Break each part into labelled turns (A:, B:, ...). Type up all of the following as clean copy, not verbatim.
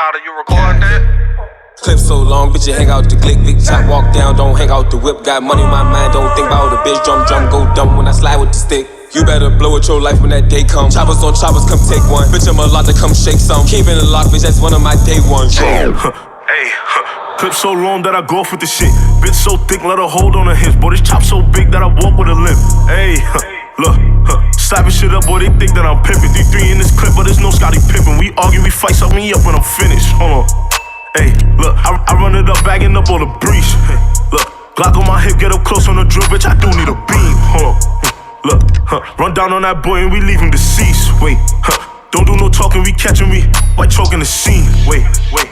A: do you record that?
B: Clip so long, bitch, you hang out the glick, big chop, walk down, don't hang out the whip. Got money in my mind, don't think about the bitch. Drum, go dumb when I slide with the stick. You better blow at your life when that day come. Choppers on choppers, come take one. Bitch, I'm a lot to come shake some. Keeping it locked, bitch, that's one of my day ones.
A: Hey,
C: Clip so long that I go off with the shit. Bitch so thick, let her hold on her hips. Boy, this chop so big that I walk with a limp. Hey, look, slapping shit up, boy, they think that I'm pimpin'. 3-3 in this clip, but there's no Scotty Pippen. We argue, we fight, suck me up when I'm finished. Hold on. Hey, look, I run it up, bagging up all the breeze. Hey, look, Glock on my hip, get up close on the drill, bitch, I do need a beam. Hold on. Look, run down on that boy and we leave him deceased. Wait, don't do no talking, we catching me white choking the scene. Wait.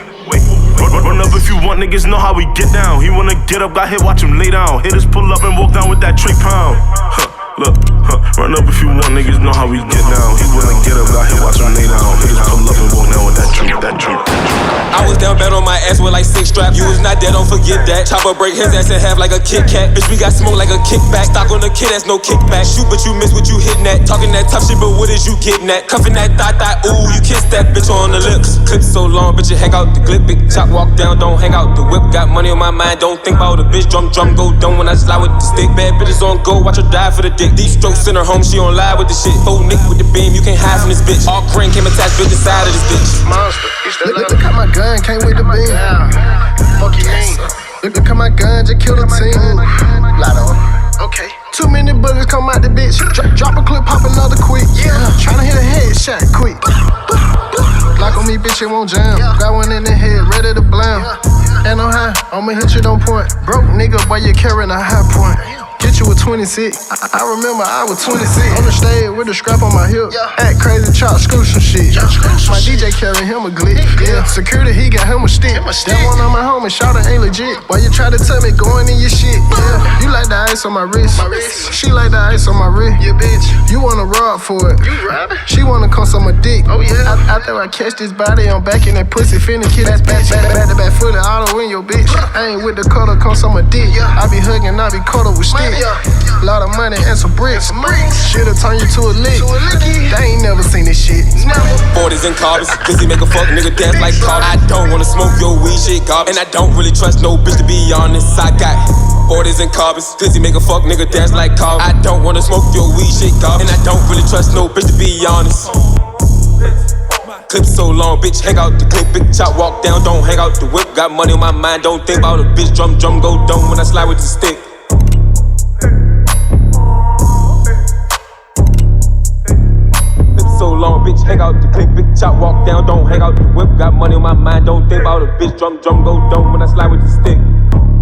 C: Run up if you want, niggas know how we get down. He wanna get up, got hit, watch him lay down. Hitters pull up and walk down with that tray pound. Look, run up if you want, niggas know how we get down. He wanna get up, got hit, watch him lay down. Hitters pull up and walk down with that tray.
B: I was down bad on my ass with like 6 straps. You was not dead, don't forget that. Chopper break his ass in half like a Kit Kat. Bitch, we got smoke like a kickback. Stock on the kid, that's no kickback. Shoot, but you miss what you hitting at. Talking that tough shit, but what is you getting at? Cuffing that thigh, ooh, you kiss that bitch on the lips. Clip so long, bitch, you hang out the clip. Big chop, walk down, don't hang out the whip. Got money on my mind, don't think about a bitch. Drum, go dumb when I slide with the stick. Bad bitches on go, watch her die for the dick. These strokes in her home, she on live with the shit. Full nick with the beam, you can't hide from this bitch. All crane came attached, bitch, the side of this bitch.
A: monster.
D: Look at my gun, came with the beam.
A: Fuck you mean?
D: Look at my gun, just killed a team.
A: Lotto. Okay.
D: Too many bullets come out the bitch. Drop a clip, pop another quick. Tryna hit a headshot quick. Lock on me, bitch, it won't jam. Got one in the head, ready to blam. And I'm high, I'ma hit you on point. Broke nigga, why you carrying a high point? Get you with 26. I remember I was 26. On the stage with a strap on my hip. Act crazy, chop, screw some shit. My DJ carry him a glick. Yeah, security, he got him a stick. That one on my homie, shout ain't legit. Why you try to tell me going in your shit? Yeah, you like the ice on my wrist. She like the ice on my wrist.
A: Yeah, bitch.
D: You wanna rob for it.
A: You robbing?
D: She wanna come on my dick.
A: Oh, yeah.
D: After I catch this body, I'm back in that pussy, finna kill this bitch. Back to back fully auto in your bitch. I ain't with the cutter, come on my dick. I be hugging, I be cuddle with stick. Lot of money and some bricks. Shit'll turn you to a lick. They ain't never seen this shit.
B: 40s and carbons, busy make a fuck nigga dance like Carter. I don't wanna smoke your weed, shit garbage. And I don't really trust no bitch, to be honest. I got 40s and carbons, busy make a fuck nigga dance like Carter. I don't wanna smoke your weed, shit garbage. And I don't really trust no bitch, to be honest. Clip so long, bitch, hang out the clip. Big chop, walk down, don't hang out the whip. Got money on my mind, don't think about a bitch. Drum, go dumb when I slide with the stick. So long, bitch, hang out the clip. Big chop, walk down, don't hang out the whip. Got money on my mind, don't think about a bitch. Drum, go dumb when I slide with the stick.